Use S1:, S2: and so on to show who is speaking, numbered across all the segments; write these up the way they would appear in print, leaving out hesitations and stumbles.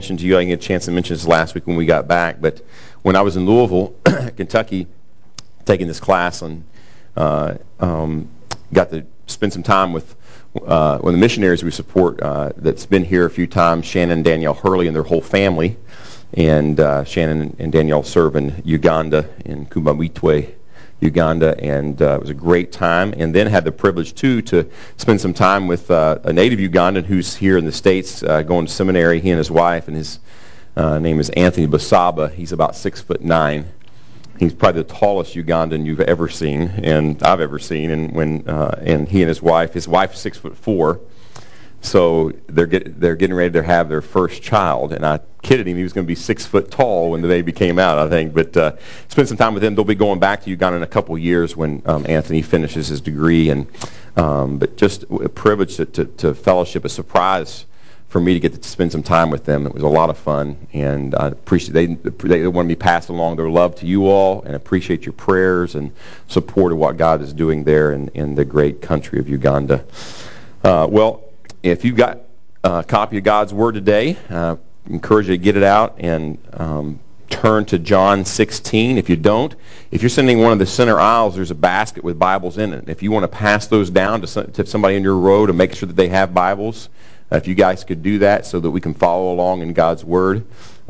S1: To you, I didn't get a chance to mention this last week when we got back, but when I was in Louisville, Kentucky, taking this class and got to spend some time with one of the missionaries we support that's been here a few times, Shannon and Danielle Hurley and their whole family. And Shannon and Danielle serve in Uganda, in Kumbawitwe, Uganda, and it was a great time. And then had the privilege, too, to spend some time with a native Ugandan who's here in the States going to seminary, he and his wife, and his name is Anthony Basaba. He's about 6'9". He's probably the tallest Ugandan you've ever seen, and I've ever seen. And he and his wife's 6'4". So they're getting ready to have their first child, and I kidded him he was going to be 6 foot tall when the baby came out, I think. But spend some time with him. They'll be going back to Uganda in a couple of years when Anthony finishes his degree, and but just a privilege to fellowship, a surprise for me to get to spend some time with them. It was a lot of fun, and I appreciate they want me to pass along their love to you all, and appreciate your prayers and support of what God is doing there in the great country of Uganda. If you've got a copy of God's Word today, I encourage you to get it out and turn to John 16. If you don't, if you're sitting in one of the center aisles, there's a basket with Bibles in it. If you want to pass those down to somebody in your row to make sure that they have Bibles, if you guys could do that so that we can follow along in God's Word.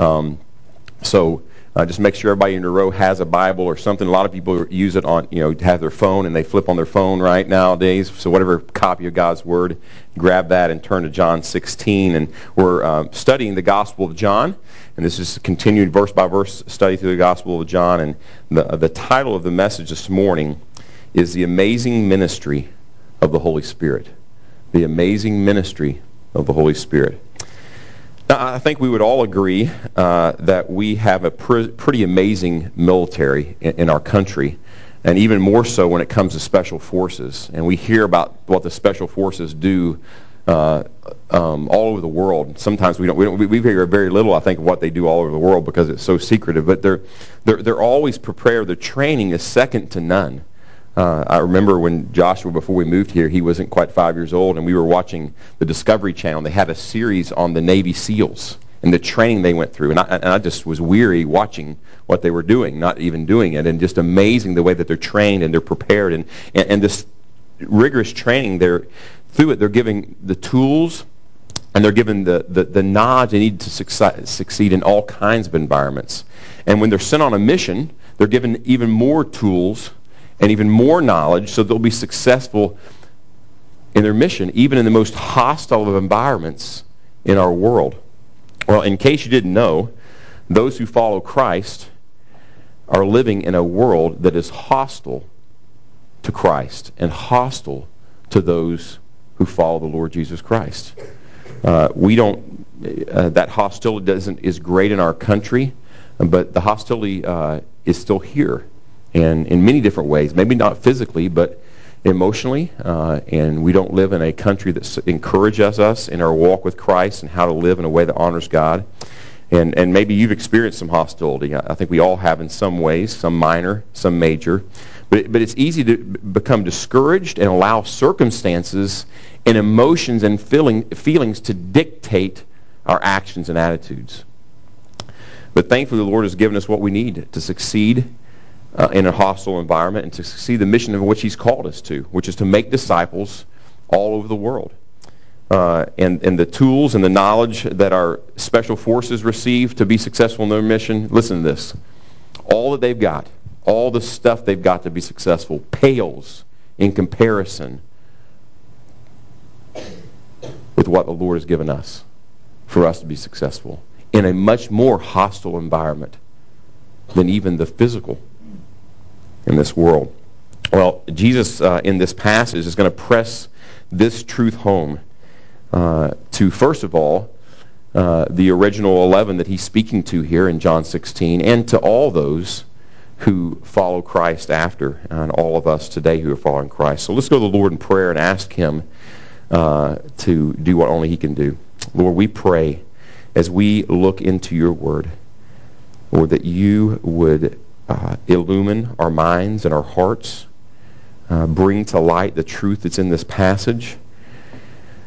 S1: Just make sure everybody in your row has a Bible or something. A lot of people use it on, have their phone and they flip on their phone right nowadays. So whatever copy of God's Word, grab that and turn to John 16. And we're studying the Gospel of John. And this is a continued verse-by-verse study through the Gospel of John. And the title of the message this morning is The Amazing Ministry of the Holy Spirit. The Amazing Ministry of the Holy Spirit. Now, I think we would all agree that we have a pretty amazing military in our country, and even more so when it comes to special forces. And we hear about what the special forces do all over the world. Sometimes we hear very little, I think, of what they do all over the world because it's so secretive. But they're always prepared. Their training is second to none. I remember when Joshua, before we moved here, he wasn't quite 5 years old, and we were watching the Discovery Channel. They had a series on the Navy SEALs and the training they went through. And I just was weary watching what they were doing, not even doing it, and just amazing the way that they're trained and they're prepared. And this rigorous training, through it, they're giving the tools and they're given the knowledge they need to succeed in all kinds of environments. And when they're sent on a mission, they're given even more tools and even more knowledge so they'll be successful in their mission, even in the most hostile of environments in our world. Well, in case you didn't know, those who follow Christ are living in a world that is hostile to Christ and hostile to those who follow the Lord Jesus Christ. That hostility is great in our country, but the hostility is still here. And in many different ways, maybe not physically, but emotionally. And we don't live in a country that encourages us in our walk with Christ and how to live in a way that honors God. And maybe you've experienced some hostility. I think we all have in some ways, some minor, some major. But it's easy to become discouraged and allow circumstances and emotions and feelings to dictate our actions and attitudes. But thankfully, the Lord has given us what we need to succeed in a hostile environment and to succeed the mission of which He's called us to, which is to make disciples all over the world. And the tools and the knowledge that our special forces receive to be successful in their mission, listen to this. All that they've got, all the stuff they've got to be successful pales in comparison with what the Lord has given us for us to be successful in a much more hostile environment than even the physical in this world. Well, Jesus in this passage is going to press this truth home to, first of all, the original 11 that he's speaking to here in John 16, and to all those who follow Christ after, and all of us today who are following Christ. So let's go to the Lord in prayer and ask Him to do what only He can do. Lord, we pray as we look into Your Word, Lord, that You would illumine our minds and our hearts, bring to light the truth that's in this passage.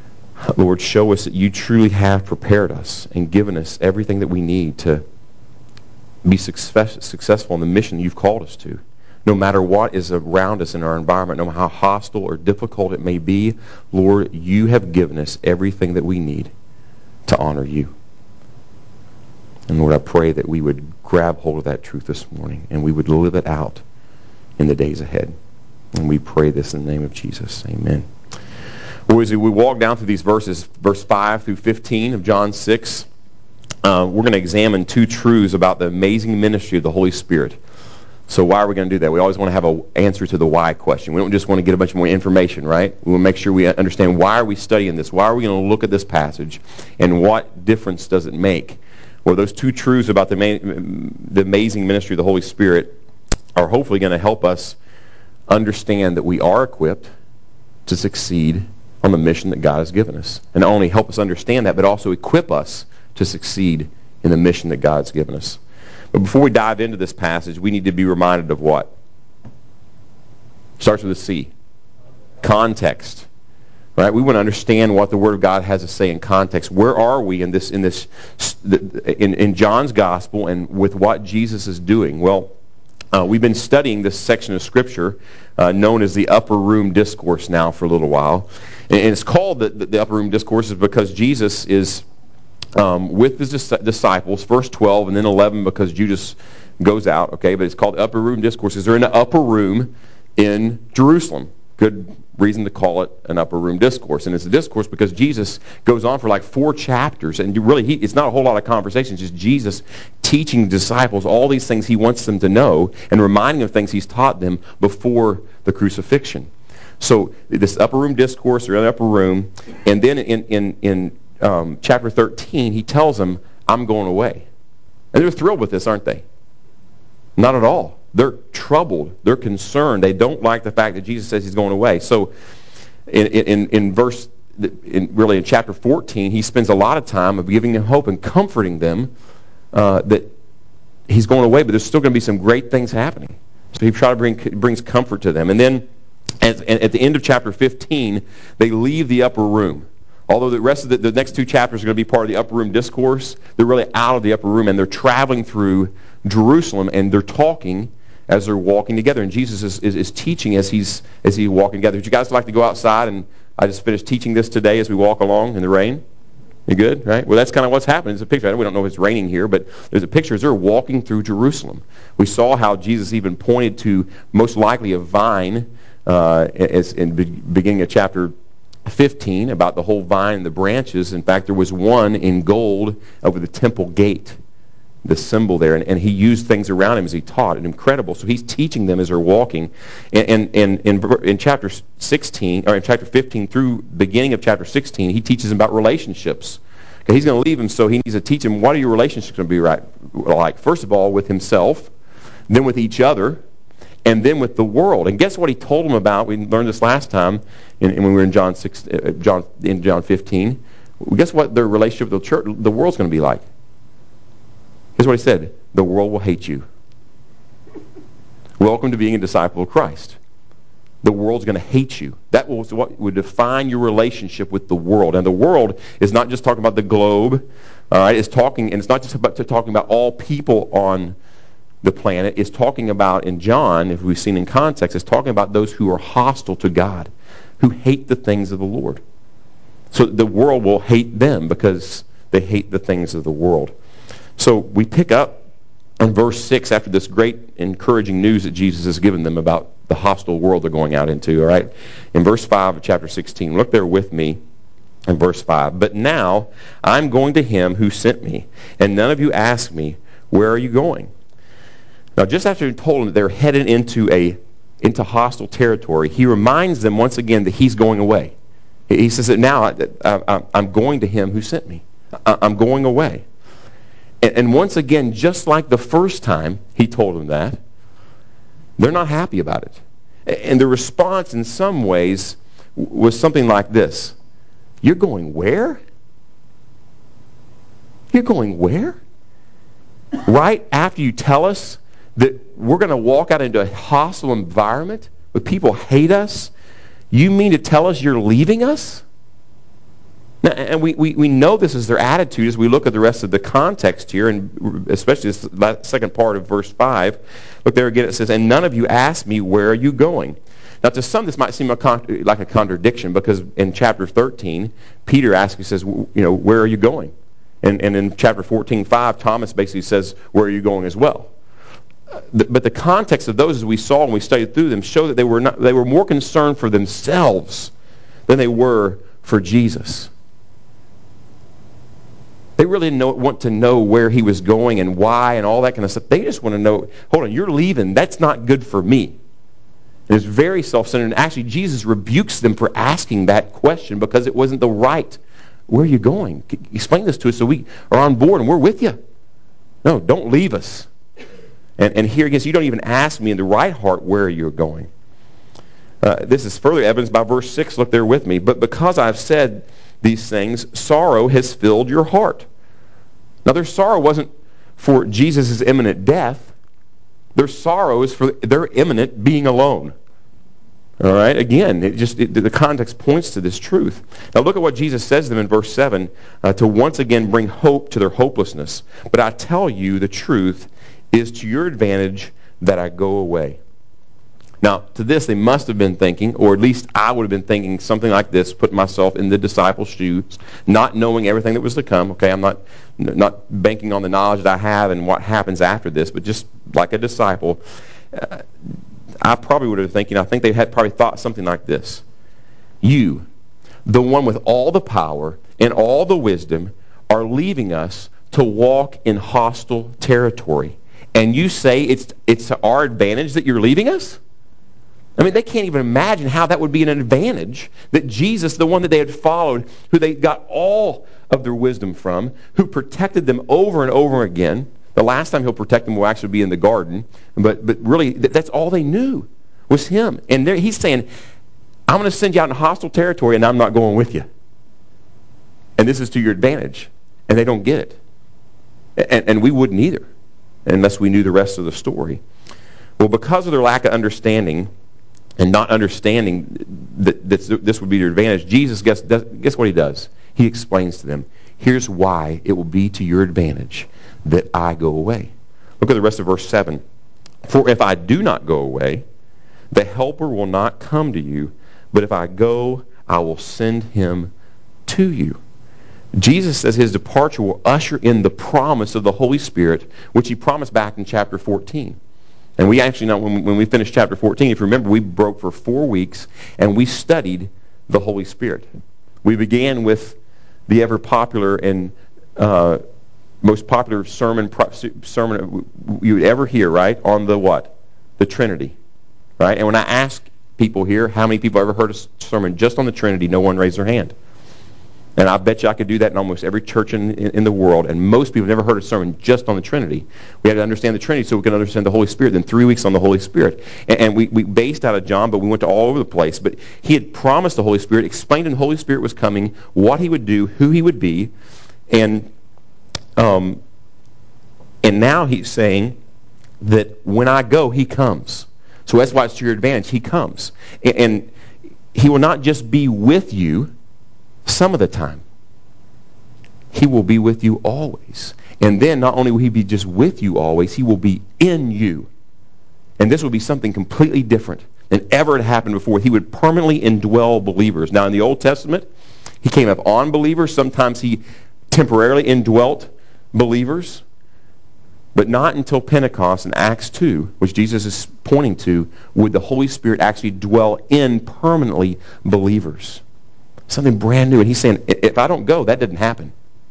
S1: Lord, show us that you truly have prepared us and given us everything that we need to be successful in the mission you've called us to. No matter what is around us in our environment, no matter how hostile or difficult it may be, Lord, you have given us everything that we need to honor you. And Lord, I pray that we would grab hold of that truth this morning and we would live it out in the days ahead. And we pray this in the name of Jesus. Amen. Well, as we walk down through these verses, verse 5 through 15 of John 6, we're going to examine two truths about the amazing ministry of the Holy Spirit. So why are we going to do that? We always want to have an answer to the why question. We don't just want to get a bunch more information, right? We want to make sure we understand why are we studying this? Why are we going to look at this passage? And what difference does it make? Well, those two truths about the amazing ministry of the Holy Spirit are hopefully going to help us understand that we are equipped to succeed on the mission that God has given us. And not only help us understand that, but also equip us to succeed in the mission that God's given us. But before we dive into this passage, we need to be reminded of what? Starts with a C. Context. Right? We want to understand what the Word of God has to say in context. Where are we in John's Gospel and with what Jesus is doing? Well, we've been studying this section of Scripture known as the Upper Room Discourse now for a little while. And it's called the Upper Room Discourse because Jesus is with his disciples, first 12 and then 11 because Judas goes out, okay? But it's called Upper Room Discourses. They're in the upper room in Jerusalem. Good reason to call it an Upper Room Discourse. And it's a discourse because Jesus goes on for like 4 chapters. And really, it's not a whole lot of conversation. It's just Jesus teaching disciples all these things he wants them to know and reminding them of things he's taught them before the crucifixion. So this Upper Room Discourse, they're in the upper room. And then in chapter 13, he tells them, I'm going away. And they're thrilled with this, aren't they? Not at all. They're troubled. They're concerned. They don't like the fact that Jesus says he's going away. So in chapter 14, he spends a lot of time of giving them hope and comforting them that he's going away, but there's still going to be some great things happening. So he brings comfort to them. And then at the end of chapter 15, they leave the upper room. Although the rest of the next 2 chapters are going to be part of the Upper Room Discourse, they're really out of the upper room, and they're traveling through Jerusalem, and they're talking as they're walking together. And Jesus is teaching as he's walking together. Would you guys like to go outside? And I just finished teaching this today as we walk along in the rain. You good? Right? Well, that's kind of what's happening. It's a picture. We don't know if it's raining here, but there's a picture as they're walking through Jerusalem. We saw how Jesus even pointed to most likely a vine as in the beginning of chapter 15 about the whole vine and the branches. In fact, there was one in gold over the temple gate, the symbol there, and he used things around him as he taught. And incredible. So he's teaching them as they're walking. And in chapter 16 or in chapter 15 through beginning of chapter 16, he teaches them about relationships. Okay, he's going to leave them, so he needs to teach them what are your relationships going to be like. First of all, with himself, then with each other, and then with the world. And guess what he told them about? We learned this last time when we were in John 15. Guess what their relationship with the church, the world's going to be like? Here's what he said. The world will hate you. Welcome to being a disciple of Christ. The world's going to hate you. That was what would define your relationship with the world. And the world is not just talking about the globe. All right, it's not just about talking about all people on the planet. Is talking about, in John, if we've seen in context, is talking about those who are hostile to God, who hate the things of the Lord. So the world will hate them because they hate the things of the world. So we pick up in verse 6 after this great encouraging news that Jesus has given them about the hostile world they're going out into, all right? In verse 5 of chapter 16, look there with me in verse 5. But now I'm going to him who sent me, and none of you ask me, where are you going? Now, just after he told them that they're headed into hostile territory, he reminds them once again that he's going away. He says that now I'm going to him who sent me. I'm going away. And once again, just like the first time he told them that, they're not happy about it. And the response in some ways was something like this. You're going where? You're going where? Right after you tell us that we're going to walk out into a hostile environment where people hate us, you mean to tell us you're leaving us? Now, and we know this is their attitude as we look at the rest of the context here, and especially this second part of verse 5. Look there again, it says, "And none of you asked me, where are you going?" Now, to some, this might seem like a contradiction, because in chapter 13, Peter asks, he says, where are you going? And in chapter 14:5, Thomas basically says, where are you going as well? But the context of those, as we saw when we studied through them, show that they were more concerned for themselves than they were for Jesus. They really didn't want to know where he was going and why and all that kind of stuff. They just want to know, hold on, you're leaving. That's not good for me. And it's very self-centered. And actually, Jesus rebukes them for asking that question because it wasn't the right. Where are you going? Explain this to us so we are on board and we're with you. No, don't leave us. And here again, so you don't even ask me in the right heart where you're going. This is further evidenced by verse 6. Look there with me. "But because I've said these things, sorrow has filled your heart." Now, their sorrow wasn't for Jesus' imminent death. Their sorrow is for their imminent being alone. All right? Again, the context points to this truth. Now, look at what Jesus says to them in verse 7, to once again bring hope to their hopelessness. "But I tell you the truth is to your advantage that I go away." Now, to this, they must have been thinking, or at least I would have been thinking something like this, putting myself in the disciples' shoes, not knowing everything that was to come. Okay, I'm not banking on the knowledge that I have and what happens after this, but just like a disciple, I probably would have been thinking, I think they had probably thought something like this. "You, the one with all the power and all the wisdom, are leaving us to walk in hostile territory. And you say it's to our advantage that you're leaving us?" I mean, they can't even imagine how that would be an advantage that Jesus, the one that they had followed, who they got all of their wisdom from, who protected them over and over again. The last time he'll protect them will actually be in the garden. But really, that's all they knew was him. And he's saying, "I'm going to send you out in hostile territory, and I'm not going with you. And this is to your advantage." And they don't get it. And we wouldn't either, unless we knew the rest of the story. Well, because of their lack of understanding, and not understanding that this would be their advantage, Jesus, guess what he does? He explains to them, here's why it will be to your advantage that I go away. Look at the rest of verse 7. "For if I do not go away, the Helper will not come to you, but if I go, I will send him to you." Jesus says his departure will usher in the promise of the Holy Spirit, which he promised back in chapter 14. And we actually know when we finished chapter 14, if you remember, we broke for 4 weeks and we studied the Holy Spirit. We began with the ever popular and most popular sermon you would ever hear, right? On the what? The Trinity, right? And when I ask people here, how many people ever heard a sermon just on the Trinity, no one raised their hand. And I bet you I could do that in almost every church in the world. And most people have never heard a sermon just on the Trinity. We had to understand the Trinity so we can understand the Holy Spirit. Then 3 weeks on the Holy Spirit. And we based out of John, but we went to all over the place. But he had promised the Holy Spirit, explained when the Holy Spirit was coming, what he would do, who he would be. And now he's saying that when I go, he comes. So that's why it's to your advantage. He comes. And he will not just be with you some of the time. He will be with you always. And then not only will he be just with you always, he will be in you. And this will be something completely different than ever had happened before. He would permanently indwell believers. Now in the Old Testament, he came up on believers. Sometimes he temporarily indwelt believers. But not until Pentecost in Acts 2, which Jesus is pointing to, would the Holy Spirit actually dwell in permanently believers. Something brand new. And he's saying, if I don't go, that didn't happen.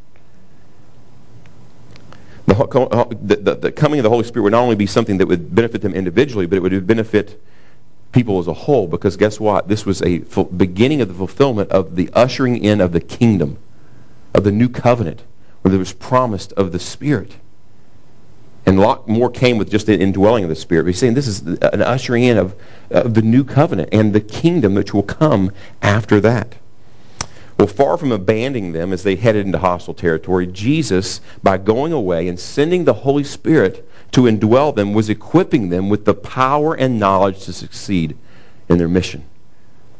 S1: The coming of the Holy Spirit would not only be something that would benefit them individually, but it would benefit people as a whole. Because guess what? This was a beginning of the fulfillment of the ushering in of the kingdom, of the new covenant, where there was promised of the Spirit. And a lot more came with just the indwelling of the Spirit. But he's saying this is an ushering in of the new covenant and the kingdom which will come after that. Well, far from abandoning them as they headed into hostile territory, Jesus, by going away and sending the Holy Spirit to indwell them, was equipping them with the power and knowledge to succeed in their mission.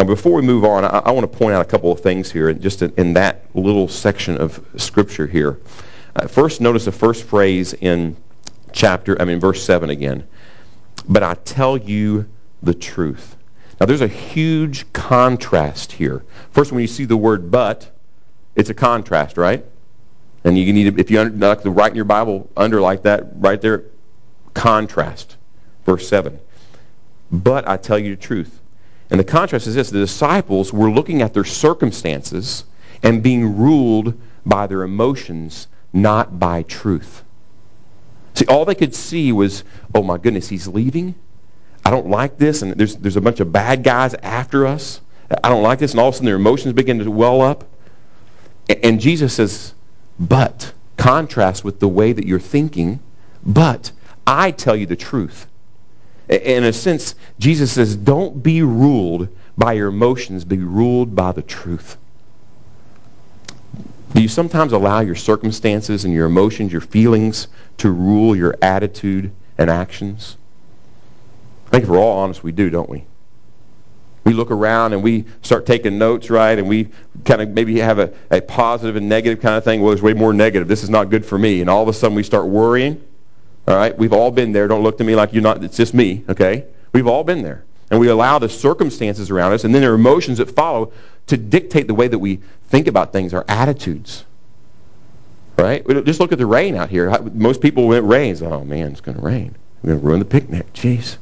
S1: Now, before we move on, I want to point out a couple of things here, just in that little section of Scripture here. First, notice the first phrase in verse 7 again. But I tell you the truth. Now, there's a huge contrast here. First, when you see the word but, it's a contrast, right? And you need to, if you like to write in your Bible, underline that right there, contrast. Verse 7. But I tell you the truth. And the contrast is this. The disciples were looking at their circumstances and being ruled by their emotions, not by truth. See, all they could see was, oh my goodness, he's leaving. I don't like this, and there's a bunch of bad guys after us. I don't like this, and all of a sudden their emotions begin to well up. And Jesus says, but, contrast with the way that you're thinking, but I tell you the truth. In a sense, Jesus says, don't be ruled by your emotions, be ruled by the truth. Do you sometimes allow your circumstances and your emotions, your feelings, to rule your attitude and actions? I think if we're all honest, we do, don't we? We look around and we start taking notes, right? And we kind of maybe have a positive and negative kind of thing. Well, there's way more negative. This is not good for me. And all of a sudden we start worrying. All right? We've all been there. Don't look to me like you're not. It's just me, okay? We've all been there. And we allow the circumstances around us and then their emotions that follow to dictate the way that we think about things, our attitudes. Right? Just look at the rain out here. Most people, when it rains, oh man, it's going to rain. We're going to ruin the picnic. Jeez.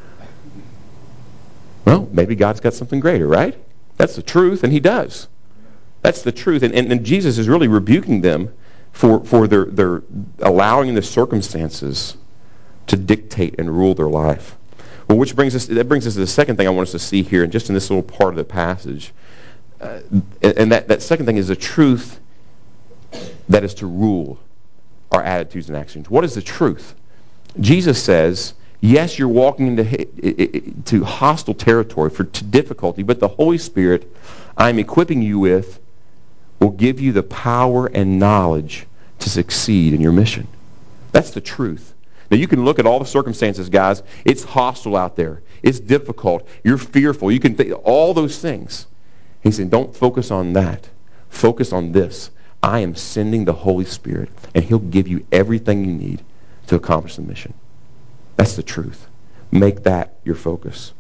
S1: Well, maybe God's got something greater, right? That's the truth, and he does. That's the truth. And Jesus is really rebuking them for their allowing the circumstances to dictate and rule their life. Well, that brings us to the second thing I want us to see here, and just in this little part of the passage. And that second thing is the truth that is to rule our attitudes and actions. What is the truth? Jesus says, yes, you're walking into hostile territory, to difficulty, but the Holy Spirit I'm equipping you with will give you the power and knowledge to succeed in your mission. That's the truth. Now, you can look at all the circumstances, guys. It's hostile out there. It's difficult. You're fearful. You can think all those things. He's saying, don't focus on that. Focus on this. I am sending the Holy Spirit, and he'll give you everything you need to accomplish the mission. That's the truth. Make that your focus.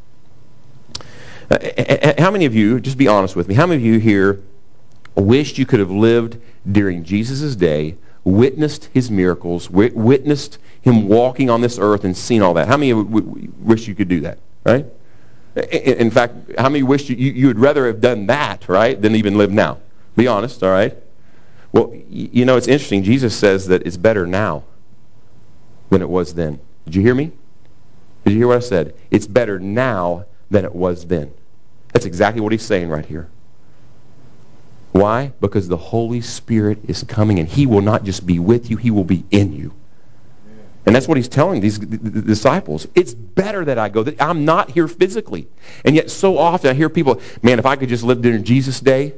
S1: How many of you, just be honest with me, how many of you here wished you could have lived during Jesus' day, witnessed his miracles, witnessed him walking on this earth and seen all that? How many of you wish you could do that, right? In fact, how many wish you would rather have done that, right, than even live now? Be honest, all right? Well, you know, it's interesting. Jesus says that it's better now than it was then. Did you hear me? Did you hear what I said? It's better now than it was then. That's exactly what he's saying right here. Why? Because the Holy Spirit is coming, and he will not just be with you, he will be in you. And that's what he's telling the disciples. It's better that I go. That I'm not here physically. And yet so often I hear people, man, if I could just live during Jesus' day.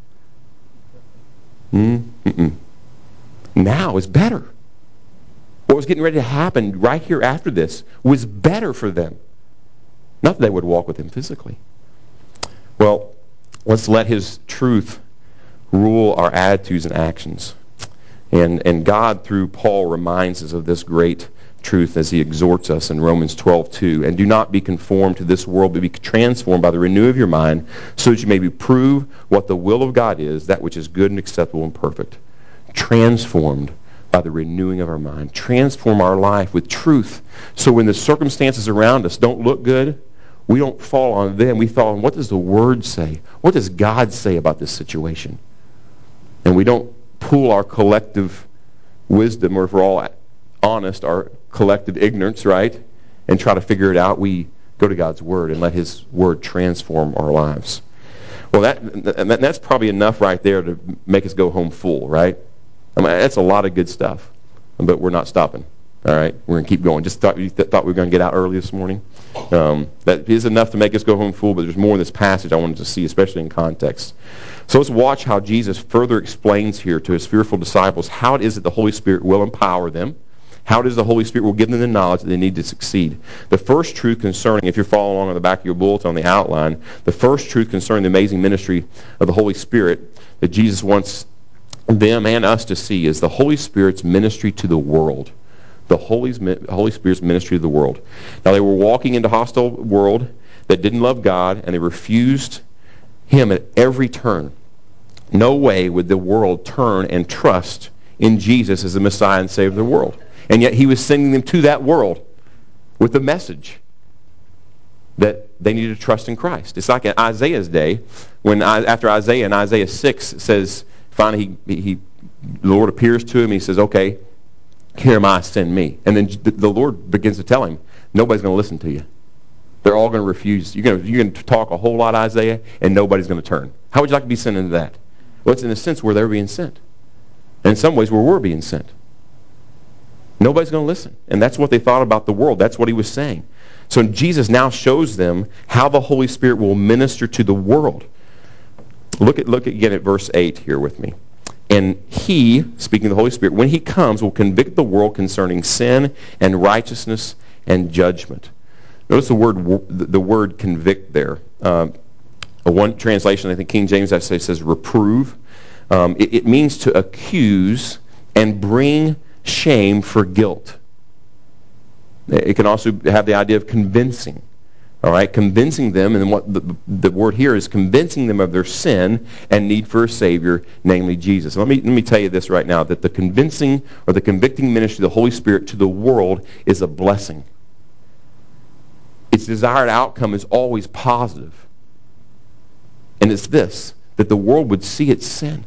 S1: Now is better. What was getting ready to happen right here after this was better for them. Not that they would walk with him physically. Well, let's let his truth rule our attitudes and actions. And God, through Paul, reminds us of this great truth as he exhorts us in Romans 12:2. And do not be conformed to this world, but be transformed by the renewal of your mind, so that you may prove what the will of God is, that which is good and acceptable and perfect. Transformed by the renewing of our mind. Transform our life with truth. So when the circumstances around us don't look good, we don't fall on them. We fall on, what does the Word say? What does God say about this situation? And we don't pool our collective wisdom, or if we're all honest, our collective ignorance, right? And try to figure it out. We go to God's Word and let his Word transform our lives. Well, that's probably enough right there to make us go home full, right? I mean, that's a lot of good stuff, but we're not stopping. All right, we're going to keep going. Just thought we were going to get out early this morning. That is enough to make us go home full, but there's more in this passage I wanted to see, especially in context. So let's watch how Jesus further explains here to his fearful disciples how it is that the Holy Spirit will empower them. How does the Holy Spirit will give them the knowledge that they need to succeed? The first truth concerning, if you're following along on the back of your bulletin on the outline, the first truth concerning the amazing ministry of the Holy Spirit that Jesus wants them and us to see is the Holy Spirit's ministry to the world. The Holy Spirit's ministry to the world. Now, they were walking into a hostile world that didn't love God, and they refused Him at every turn. No way would the world turn and trust in Jesus as the Messiah and Savior of the world. And yet He was sending them to that world with the message that they needed to trust in Christ. It's like in Isaiah's day, when after Isaiah, in Isaiah 6, it says, finally the Lord appears to him, He says, okay, here am I, send me. And then the Lord begins to tell him, nobody's going to listen to you. They're all going to refuse. You're going to talk a whole lot, Isaiah, and nobody's going to turn. How would you like to be sent into that? Well, it's in a sense where they're being sent. And in some ways where we're being sent. Nobody's going to listen. And that's what they thought about the world. That's what He was saying. So Jesus now shows them how the Holy Spirit will minister to the world. Look again at verse 8 here with me. And He, speaking of the Holy Spirit, when He comes, will convict the world concerning sin and righteousness and judgment. Notice the word convict there. One translation, I think King James actually says reprove. It means to accuse and bring shame for guilt. It can also have the idea of convincing. All right, convincing them, and what the word here is convincing them of their sin and need for a Savior, namely Jesus. Let me tell you this right now, that the convincing or the convicting ministry of the Holy Spirit to the world is a blessing. Its desired outcome is always positive. And it's this, that the world would see its sin.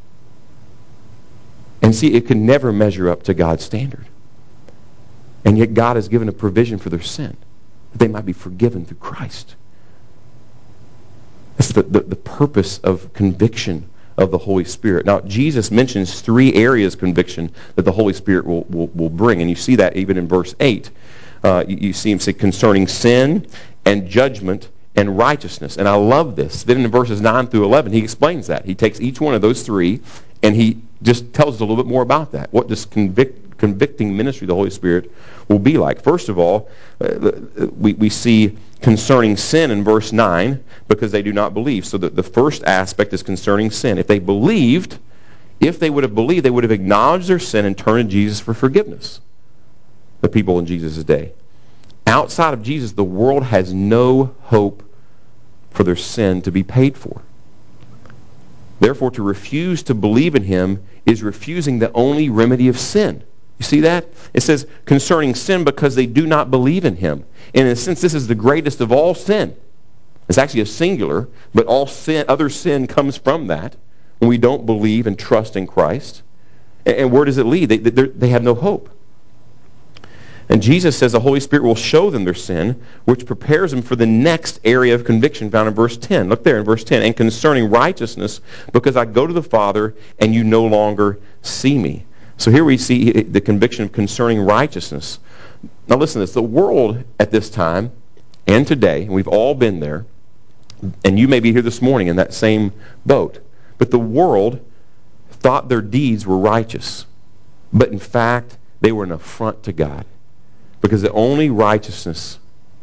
S1: And see, it could never measure up to God's standard. And yet God has given a provision for their sin, that they might be forgiven through Christ. That's the purpose of conviction of the Holy Spirit. Now, Jesus mentions three areas of conviction that the Holy Spirit will bring. And you see that even in verse 8. You see Him say concerning sin and judgment and righteousness. And I love this. Then in verses 9 through 11, He explains that. He takes each one of those three, and He just tells us a little bit more about that. What this convicting ministry of the Holy Spirit will be like. First of all, we see concerning sin in verse 9, because they do not believe. So the first aspect is concerning sin. If they would have believed, they would have acknowledged their sin and turned to Jesus for forgiveness. The people in Jesus' day. Outside of Jesus, the world has no hope for their sin to be paid for. Therefore, to refuse to believe in Him is refusing the only remedy of sin. You see that? It says concerning sin because they do not believe in Him. And in a sense, this is the greatest of all sin. It's actually a singular, but all sin, other sin comes from that when we don't believe and trust in Christ. And where does it lead? They have no hope. And Jesus says the Holy Spirit will show them their sin, which prepares them for the next area of conviction found in verse 10. Look there in verse 10. And concerning righteousness, because I go to the Father, and you no longer see me. So here we see the conviction of concerning righteousness. Now listen to this. The world at this time and today, and we've all been there, and you may be here this morning in that same boat, but the world thought their deeds were righteous. But in fact, they were an affront to God. Because the only righteousness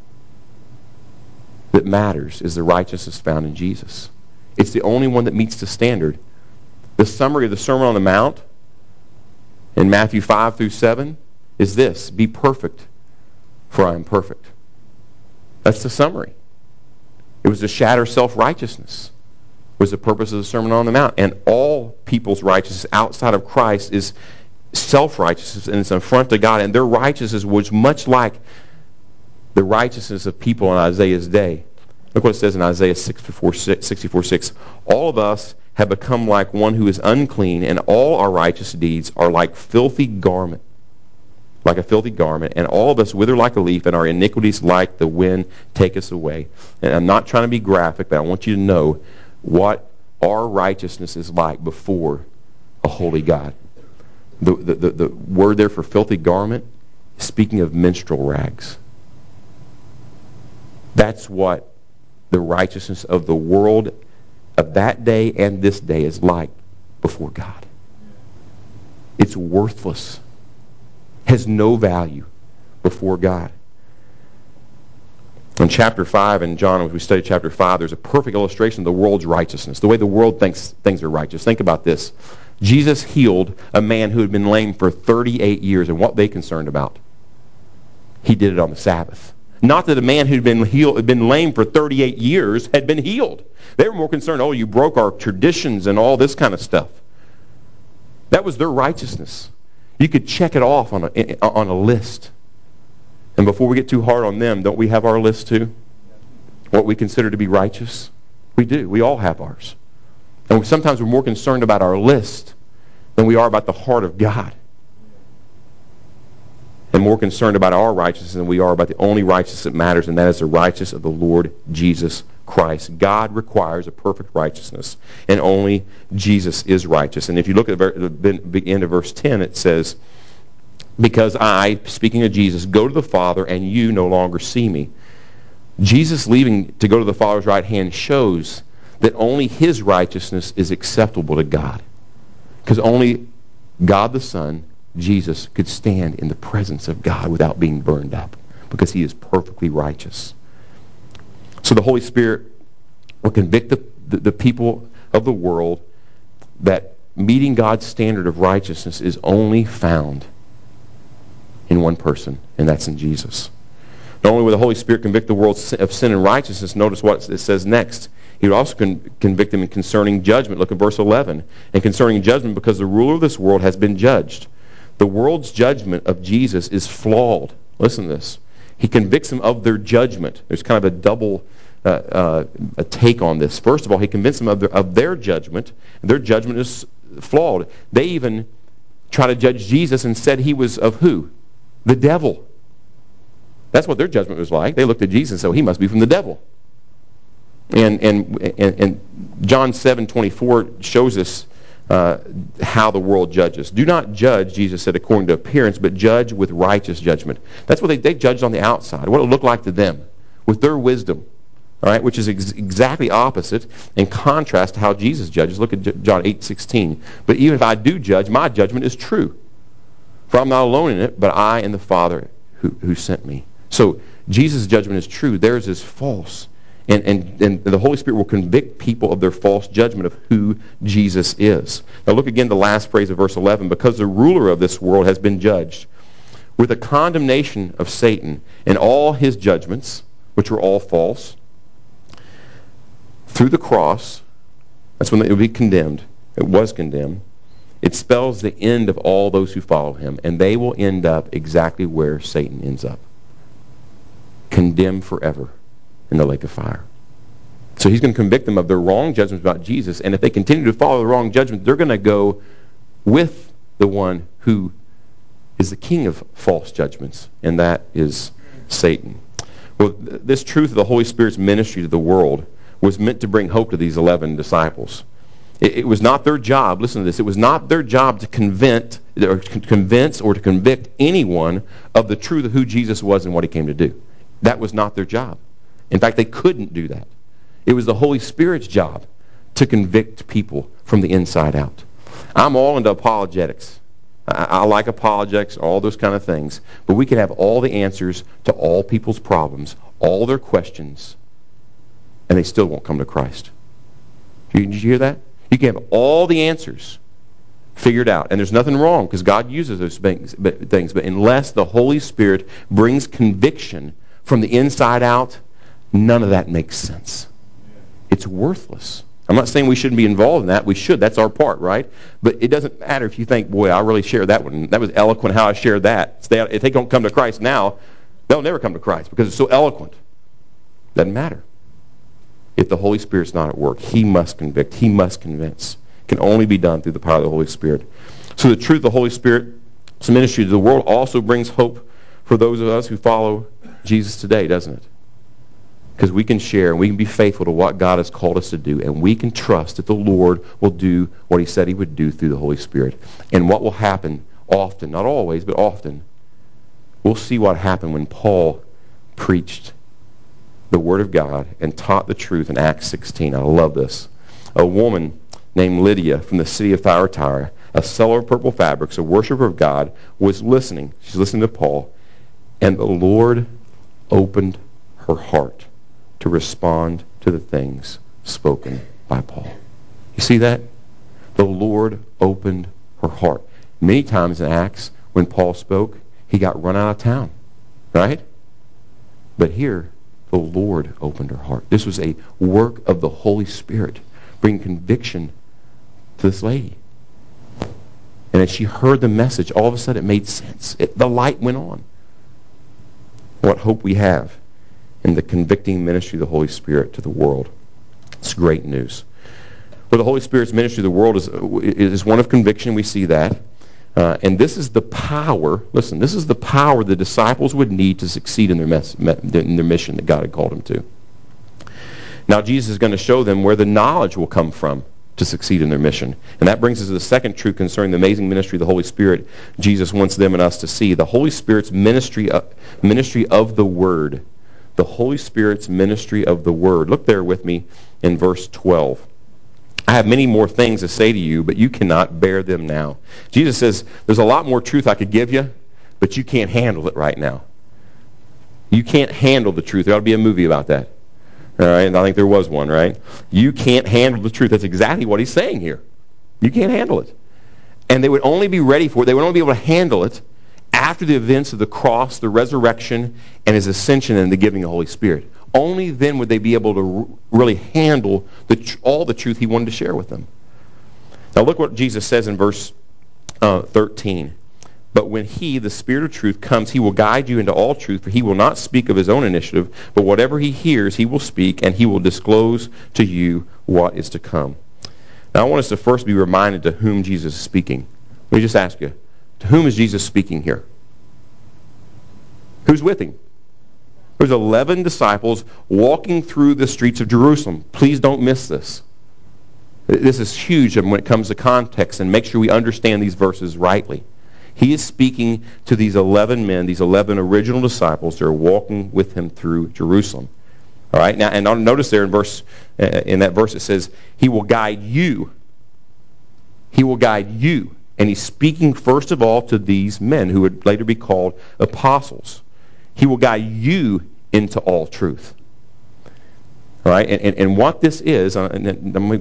S1: that matters is the righteousness found in Jesus. It's the only one that meets the standard. The summary of the Sermon on the Mount in Matthew 5 through 7 is this: be perfect, for I am perfect. That's the summary. It was to shatter self-righteousness was the purpose of the Sermon on the Mount. And all people's righteousness outside of Christ is self-righteousness, and it's an affront to God. And their righteousness was much like the righteousness of people in Isaiah's day. Look what it says in Isaiah 64:6. All of us have become like one who is unclean, and all our righteous deeds are like a filthy garment, and all of us wither like a leaf, and our iniquities like the wind take us away. And I'm not trying to be graphic, but I want you to know what our righteousness is like before a holy God. The word there for filthy garment, speaking of menstrual rags. That's what the righteousness of the world of that day and this day is like before God. It's worthless. has no value before God. In chapter 5, in John, as we study chapter 5, there's a perfect illustration of the world's righteousness, the way the world thinks things are righteous. Think about this. Jesus healed a man who had been lame for 38 years, and what they concerned about? He did it on the Sabbath. Not that a man who'd been lame for 38 years had been healed. They were more concerned, oh, you broke our traditions and all this kind of stuff. That was their righteousness. You could check it off on a list. And before we get too hard on them, don't we have our list too? What we consider to be righteous? We do. We all have ours. And sometimes we're more concerned about our list than we are about the heart of God. And more concerned about our righteousness than we are about the only righteousness that matters, and that is the righteousness of the Lord Jesus Christ. God requires a perfect righteousness, and only Jesus is righteous. And if you look at the end of verse 10, it says, because I, speaking of Jesus, go to the Father, and you no longer see me. Jesus leaving to go to the Father's right hand shows that only his righteousness is acceptable to God. Because only God the Son, Jesus, could stand in the presence of God without being burned up, because he is perfectly righteous. So the Holy Spirit will convict the people of the world that meeting God's standard of righteousness is only found in one person, and that's in Jesus. Not only will the Holy Spirit convict the world of sin and righteousness, notice what it says next. He would also convict them in concerning judgment. Look at verse 11. And concerning judgment, because the ruler of this world has been judged. The world's judgment of Jesus is flawed. Listen to this. He convicts them of their judgment. There's kind of a double a take on this. First of all, he convinced them of their judgment. Their judgment is flawed. They even try to judge Jesus and said he was of who? The devil. That's what their judgment was like. They looked at Jesus and said, he must be from the devil. And John 7:24 shows us how the world judges. Do not judge, Jesus said, according to appearance, but judge with righteous judgment. That's what they judged on the outside, what it looked like to them, with their wisdom, all right, which is exactly opposite in contrast to how Jesus judges. Look at John 8:16. But even if I do judge, my judgment is true. For I'm not alone in it, but I and the Father who sent me. So Jesus' judgment is true. Theirs is false. And the Holy Spirit will convict people of their false judgment of who Jesus is. Now look again the last phrase of verse 11. Because the ruler of this world has been judged with the condemnation of Satan and all his judgments, which were all false, through the cross, that's when it will be condemned. It was condemned. It spells the end of all those who follow him, and they will end up exactly where Satan ends up. Condemned forever in the lake of fire. So he's going to convict them of their wrong judgments about Jesus, and if they continue to follow the wrong judgment, they're going to go with the one who is the king of false judgments, and that is Satan. Well, this truth of the Holy Spirit's ministry to the world was meant to bring hope to these 11 disciples. It was not their job, listen to this, it was not their job to convince or to convict anyone of the truth of who Jesus was and what he came to do. That was not their job. In fact, they couldn't do that. It was the Holy Spirit's job to convict people from the inside out. I'm all into apologetics. I like apologetics, all those kind of things. But we can have all the answers to all people's problems, all their questions, and they still won't come to Christ. Did you hear that? You can have all the answers figured out. And there's nothing wrong because God uses those things. But unless the Holy Spirit brings conviction from the inside out, none of that makes sense. It's worthless. I'm not saying we shouldn't be involved in that. We should. That's our part, right? But it doesn't matter if you think, boy, I really shared that one. That was eloquent how I shared that. If they don't come to Christ now, they'll never come to Christ because it's so eloquent. Doesn't matter. If the Holy Spirit's not at work, he must convict. He must convince. It can only be done through the power of the Holy Spirit. So the truth of the Holy Spirit's ministry to the world also brings hope for those of us who follow Jesus today, doesn't it? Because we can share and we can be faithful to what God has called us to do, and we can trust that the Lord will do what he said he would do through the Holy Spirit. And what will happen often, not always, but often, we'll see what happened when Paul preached the Word of God and taught the truth in Acts 16. I love this. A woman named Lydia from the city of Thyatira a seller of purple fabrics, a worshiper of God, was listening. She's listening to Paul. And the Lord opened her heart to respond to the things spoken by Paul. You see that? The Lord opened her heart. Many times in Acts, when Paul spoke, he got run out of town. Right? But here, the Lord opened her heart. This was a work of the Holy Spirit, bringing conviction to this lady. And as she heard the message, all of a sudden it made sense. The light went on. What hope we have in the convicting ministry of the Holy Spirit to the world. It's great news. Well, the Holy Spirit's ministry to the world is one of conviction. We see that. And this is the power, listen, this is the power the disciples would need to succeed in their mission that God had called them to. Now, Jesus is going to show them where the knowledge will come from to succeed in their mission. And that brings us to the second truth concerning the amazing ministry of the Holy Spirit Jesus wants them and us to see. The Holy Spirit's ministry of the Word. The Holy Spirit's ministry of the Word. Look there with me in verse 12. I have many more things to say to you, but you cannot bear them now. Jesus says, there's a lot more truth I could give you, but you can't handle it right now. You can't handle the truth. There ought to be a movie about that. All right, and I think there was one, right? You can't handle the truth. That's exactly what he's saying here. You can't handle it. And they would only be ready for it. They would only be able to handle it after the events of the cross, the resurrection, and his ascension and the giving of the Holy Spirit. Only then would they be able to really handle all the truth he wanted to share with them. Now look what Jesus says in verse 13. But when he, the Spirit of truth, comes, he will guide you into all truth, for he will not speak of his own initiative, but whatever he hears, he will speak, and he will disclose to you what is to come. Now I want us to first be reminded to whom Jesus is speaking. Let me just ask you, to whom is Jesus speaking here? Who's with him? There's 11 disciples walking through the streets of Jerusalem. Please don't miss this. This is huge when it comes to context, and make sure we understand these verses rightly. He is speaking to these 11 men, these 11 original disciples that are walking with him through Jerusalem. All right, now, and notice there in that verse it says, he will guide you. He will guide you. And he's speaking first of all to these men who would later be called apostles. He will guide you into all truth. All right, and what this is, somebody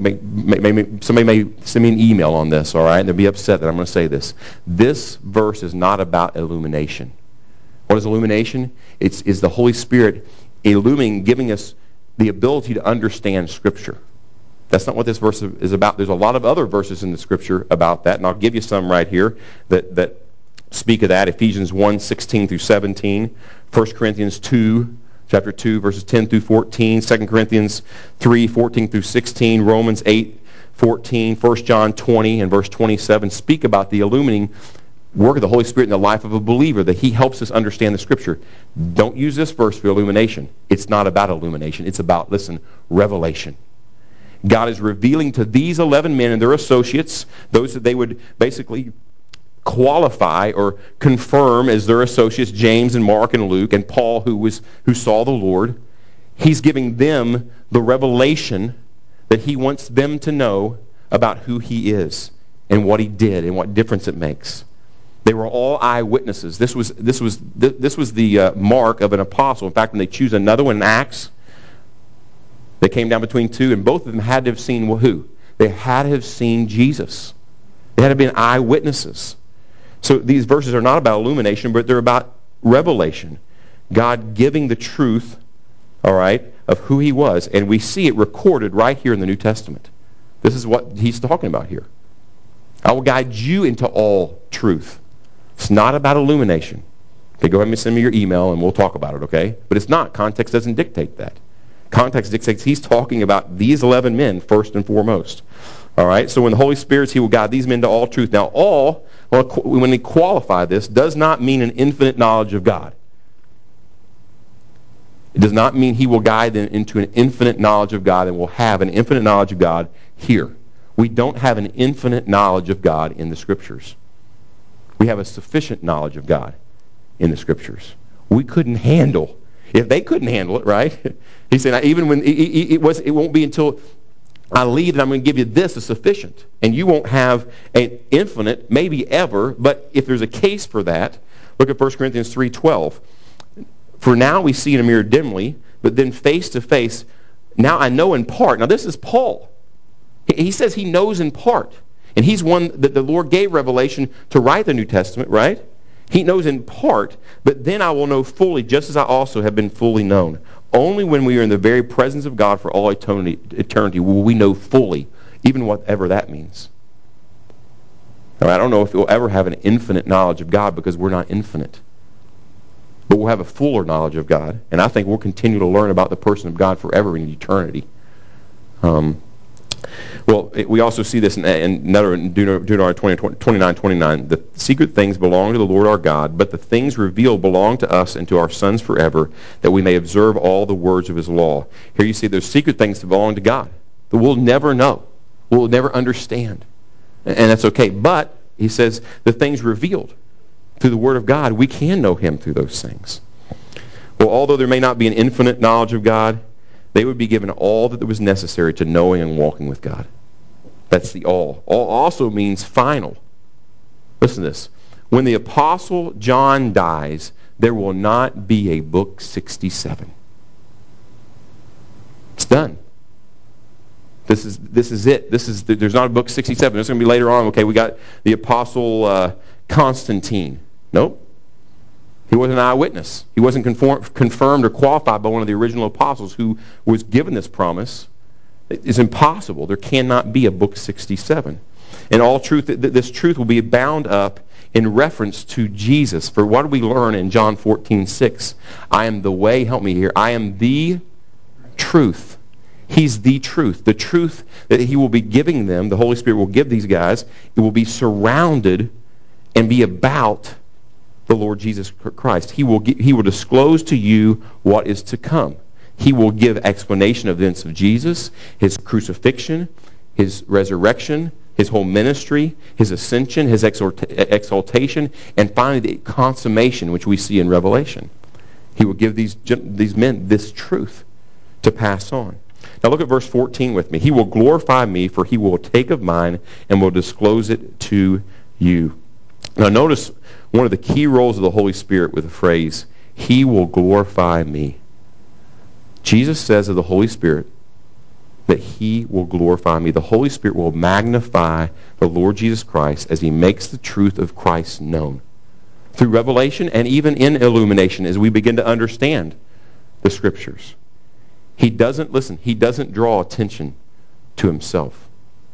S1: may send me an email on this, all right, and they'll be upset that I'm going to say this. This verse is not about illumination. What is illumination? It's the Holy Spirit illuminating, giving us the ability to understand Scripture. That's not what this verse is about. There's a lot of other verses in the Scripture about that, and I'll give you some right here that speak of that. Ephesians 1, 16 through 17, 1 Corinthians 2, chapter 2, verses 10 through 14, 2 Corinthians 3, 14 through 16, Romans 8, 14, 1 John 20, and verse 27 speak about the illuminating work of the Holy Spirit in the life of a believer, that he helps us understand the Scripture. Don't use this verse for illumination. It's not about illumination. It's about, listen, revelation. God is revealing to these 11 men and their associates, those that they would basically qualify or confirm as their associates, James and Mark and Luke, and Paul, who saw the Lord. He's giving them the revelation that he wants them to know about who he is and what he did and what difference it makes. They were all eyewitnesses. This was the mark of an apostle. In fact, when they choose another one in Acts, they came down between two, and both of them had to have seen who? They had to have seen Jesus. They had to have been eyewitnesses. So these verses are not about illumination, but they're about revelation. God giving the truth, all right, of who he was. And we see it recorded right here in the New Testament. This is what he's talking about here. I will guide you into all truth. It's not about illumination. Okay, go ahead and send me your email and we'll talk about it, okay? But it's not. Context doesn't dictate that. Context dictates he's talking about these 11 men first and foremost. All right, so when the Holy Spirit, he will guide these men to all truth. Now, all, well, when we qualify this, does not mean an infinite knowledge of God. It does not mean he will guide them into an infinite knowledge of God and will have an infinite knowledge of God here. We don't have an infinite knowledge of God in the Scriptures. We have a sufficient knowledge of God in the Scriptures. We couldn't handle, if they couldn't handle it, right? He said, even when it won't be until I leave and I'm going to give you this is sufficient. And you won't have an infinite, maybe ever, but if there's a case for that, look at 1 Corinthians 3:12. For now we see in a mirror dimly, but then face to face. Now I know in part. Now this is Paul. He says he knows in part. And he's one that the Lord gave revelation to write the New Testament, right? He knows in part, but then I will know fully, just as I also have been fully known. Only when we are in the very presence of God for all eternity will we know fully, even whatever that means. Now, I don't know if we'll ever have an infinite knowledge of God because we're not infinite. But we'll have a fuller knowledge of God. And I think we'll continue to learn about the person of God forever in eternity. We also see this in Deuteronomy 29:29. The secret things belong to the Lord our God, but the things revealed belong to us and to our sons forever, that we may observe all the words of his law. Here you see there's secret things that belong to God that we'll never know, we'll never understand. And that's okay. But, he says, the things revealed through the Word of God, we can know him through those things. Well, although there may not be an infinite knowledge of God, they would be given all that was necessary to knowing and walking with God. That's the all. All also means final. Listen to this. When the Apostle John dies, there will not be a book 67. It's done. This is it. There's not a book 67. There's going to be later on, okay, we got the Apostle Constantine. Nope. He wasn't an eyewitness. He wasn't confirmed or qualified by one of the original apostles who was given this promise. It's impossible. There cannot be a book 67. And all truth, this truth will be bound up in reference to Jesus. For what do we learn in John 14:6? I am the way, help me here, I am the truth. He's the truth. The truth that he will be giving them, the Holy Spirit will give these guys, it will be surrounded and be about the Lord Jesus Christ. He will disclose to you what is to come. He will give explanation of the events of Jesus, his crucifixion, his resurrection, his whole ministry, his ascension, his exaltation, and finally the consummation, which we see in Revelation. He will give these men this truth to pass on. Now look at verse 14 with me. He will glorify me, for he will take of mine and will disclose it to you. Now notice one of the key roles of the Holy Spirit with the phrase, he will glorify me. Jesus says of the Holy Spirit that he will glorify me. The Holy Spirit will magnify the Lord Jesus Christ as he makes the truth of Christ known. Through revelation and even in illumination as we begin to understand the Scriptures. He doesn't draw attention to himself.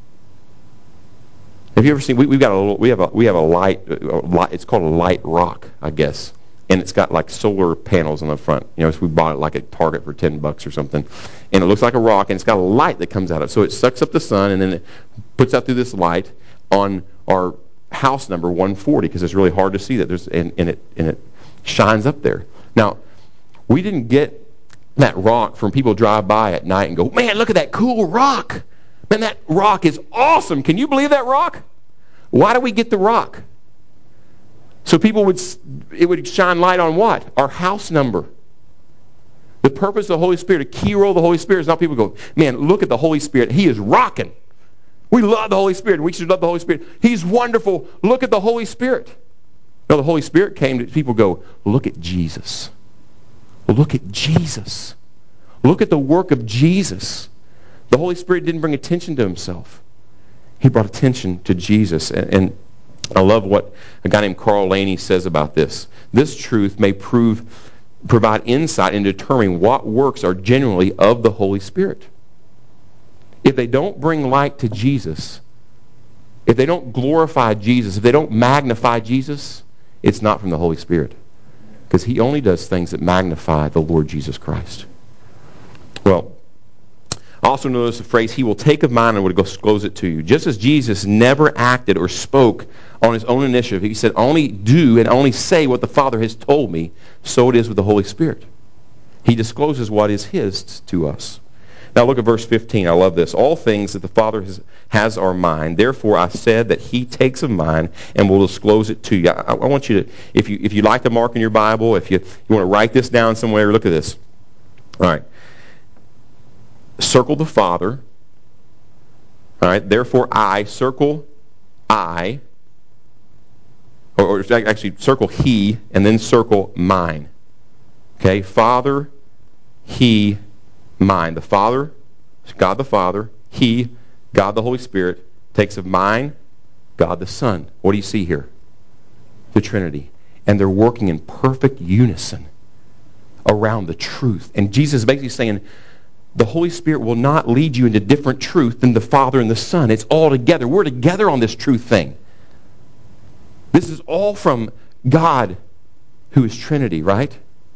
S1: Have you ever seen? We have a light. It's called a light rock, I guess, and it's got like solar panels on the front. So we bought it like at Target for $10 or something, and it looks like a rock, and it's got a light that comes out of it. So it sucks up the sun, and then it puts out through this light on our house number 140 because it's really hard to see that. And it shines up there. Now, we didn't get that rock from people drive by at night and go, man, look at that cool rock. Man, that rock is awesome. Can you believe that rock? Why do we get the rock? So it would shine light on what? Our house number. The purpose of the Holy Spirit, a key role of the Holy Spirit is not people go, man, look at the Holy Spirit. He is rocking. We love the Holy Spirit. We should love the Holy Spirit. He's wonderful. Look at the Holy Spirit. No, the Holy Spirit came to people go, look at Jesus. Look at Jesus. Look at the work of Jesus. The Holy Spirit didn't bring attention to himself. He brought attention to Jesus. And I love what a guy named Carl Laney says about this. This truth may provide insight in determining what works are genuinely of the Holy Spirit. If they don't bring light to Jesus, if they don't glorify Jesus, if they don't magnify Jesus, it's not from the Holy Spirit. Because he only does things that magnify the Lord Jesus Christ. Well, also notice the phrase, he will take of mine and will disclose it to you. Just as Jesus never acted or spoke on his own initiative, he said, only do and only say what the Father has told me, so it is with the Holy Spirit. He discloses what is his to us. Now look at verse 15. I love this. All things that the Father has are mine. Therefore I said that he takes of mine and will disclose it to you. I want you to, if you like to mark in your Bible, if you want to write this down somewhere, look at this. All right. Circle the Father, All right, therefore I, circle I, or actually circle he, and then circle mine. Okay, Father, he, mine. The Father, God the Father, he, God the Holy Spirit, takes of mine, God the Son. What do you see here? The Trinity. And they're working in perfect unison around the truth. And Jesus is basically saying, the Holy Spirit will not lead you into different truth than the Father and the Son. It's all together. We're together on this truth thing. This is all from God, who is Trinity, right?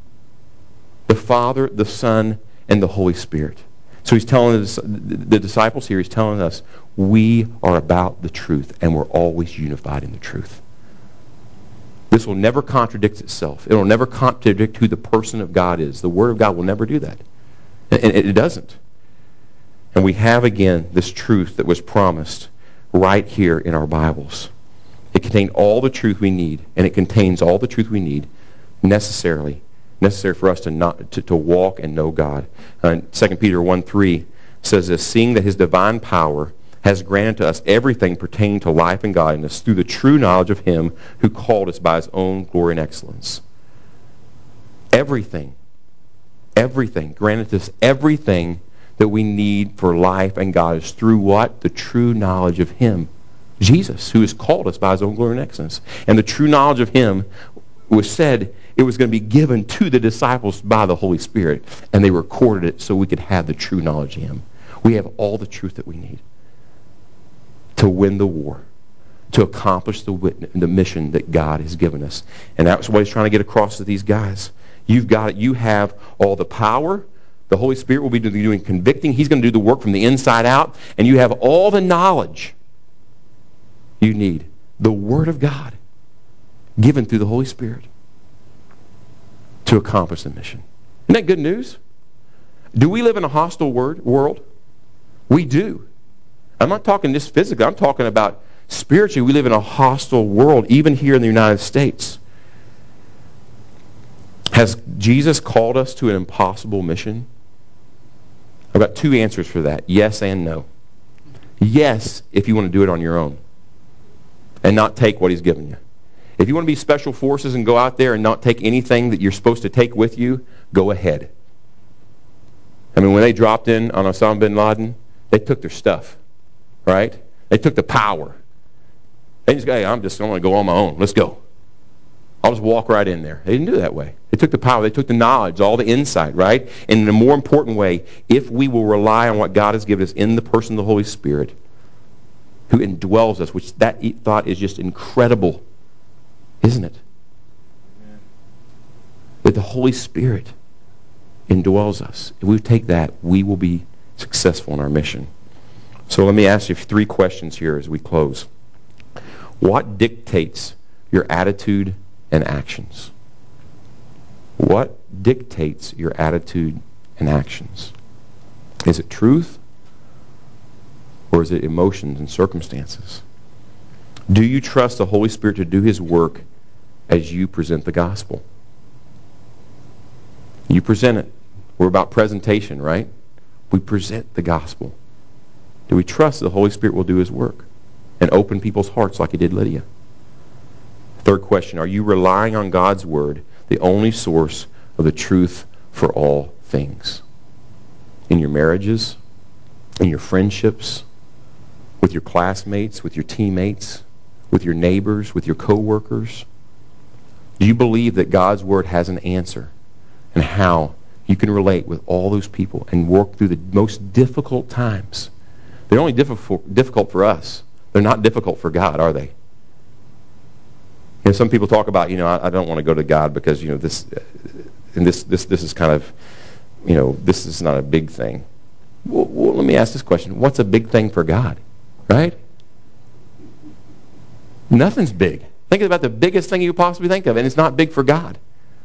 S1: The Father, the Son, and the Holy Spirit. So he's telling us, the disciples here, he's telling us, we are about the truth, and we're always unified in the truth. This will never contradict itself. It will never contradict who the person of God is. The Word of God will never do that. And it doesn't. And we have, again, this truth that was promised right here in our Bibles. It contained all the truth we need, and it contains all the truth we need necessary for us to walk and know God. 2 Peter 1:3 says this, seeing that his divine power has granted to us everything pertaining to life and godliness through the true knowledge of him who called us by his own glory and excellence. Everything granted us everything that we need for life and God is through what? The true knowledge of him. Jesus, who has called us by his own glory and excellence. And the true knowledge of him was said it was going to be given to the disciples by the Holy Spirit. And they recorded it so we could have the true knowledge of him. We have all the truth that we need to win the war, to accomplish the mission that God has given us. And that's what he's trying to get across to these guys. You've got it. You have all the power. The Holy Spirit will be doing convicting. He's going to do the work from the inside out. And you have all the knowledge you need. The Word of God given through the Holy Spirit to accomplish the mission. Isn't that good news? Do we live in a hostile world? We do. I'm not talking just physically. I'm talking about spiritually. We live in a hostile world, even here in the United States. Has Jesus called us to an impossible mission? I've got two answers for that. Yes and no. Yes, if you want to do it on your own and not take what he's given you. If you want to be special forces and go out there and not take anything that you're supposed to take with you, go ahead. I mean, when they dropped in on Osama bin Laden, they took their stuff, right? They took the power. They just go, hey, I'm going to go on my own. Let's go. I'll just walk right in there. They didn't do it that way. They took the power. They took the knowledge, all the insight, right? And in a more important way, if we will rely on what God has given us in the person of the Holy Spirit, who indwells us, which that thought is just incredible, isn't it? Amen. That the Holy Spirit indwells us. If we take that, we will be successful in our mission. So let me ask you 3 questions here as we close. What dictates your attitude and actions? What dictates your attitude and actions? Is it truth? Or is it emotions and circumstances? Do you trust the Holy Spirit to do his work as you present the gospel? You present it. We're about presentation, right? We present the gospel. Do we trust the Holy Spirit will do his work and open people's hearts like he did Lydia? 3rd question, are you relying on God's word, the only source of the truth for all things? In your marriages, in your friendships, with your classmates, with your teammates, with your neighbors, with your co-workers? Do you believe that God's word has an answer and how you can relate with all those people and work through the most difficult times? They're only difficult for us. They're not difficult for God, are they? Some people talk about, I don't want to go to God because, this is kind of, this is not a big thing. Well, let me ask this question. What's a big thing for God? Right? Nothing's big. Think about the biggest thing you possibly think of, and it's not big for God.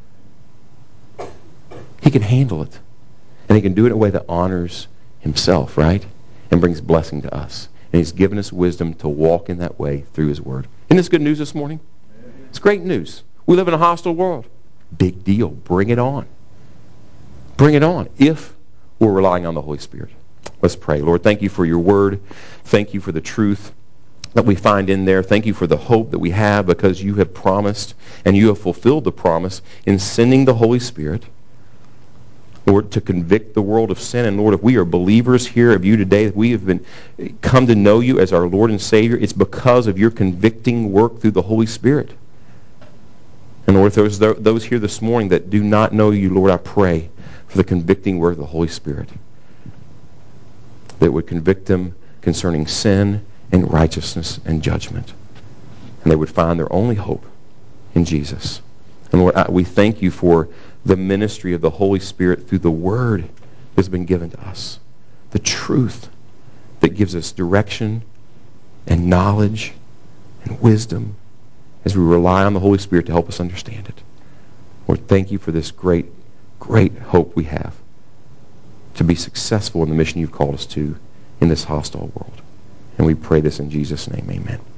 S1: He can handle it. And he can do it in a way that honors himself, right? And brings blessing to us. And he's given us wisdom to walk in that way through his word. Isn't this good news this morning? It's great news. We live in a hostile world. Big deal. Bring it on. Bring it on if we're relying on the Holy Spirit. Let's pray. Lord, thank you for your word. Thank you for the truth that we find in there. Thank you for the hope that we have because you have promised and you have fulfilled the promise in sending the Holy Spirit, Lord, to convict the world of sin. And Lord, if we are believers here of you today, if we have come to know you as our Lord and Savior, it's because of your convicting work through the Holy Spirit. And Lord, if there's those here this morning that do not know you, Lord, I pray for the convicting work of the Holy Spirit that would convict them concerning sin and righteousness and judgment. And they would find their only hope in Jesus. And Lord, we thank you for the ministry of the Holy Spirit through the Word that's been given to us. The truth that gives us direction and knowledge and wisdom as we rely on the Holy Spirit to help us understand it. Lord, thank you for this great, great hope we have to be successful in the mission you've called us to in this hostile world. And we pray this in Jesus' name. Amen.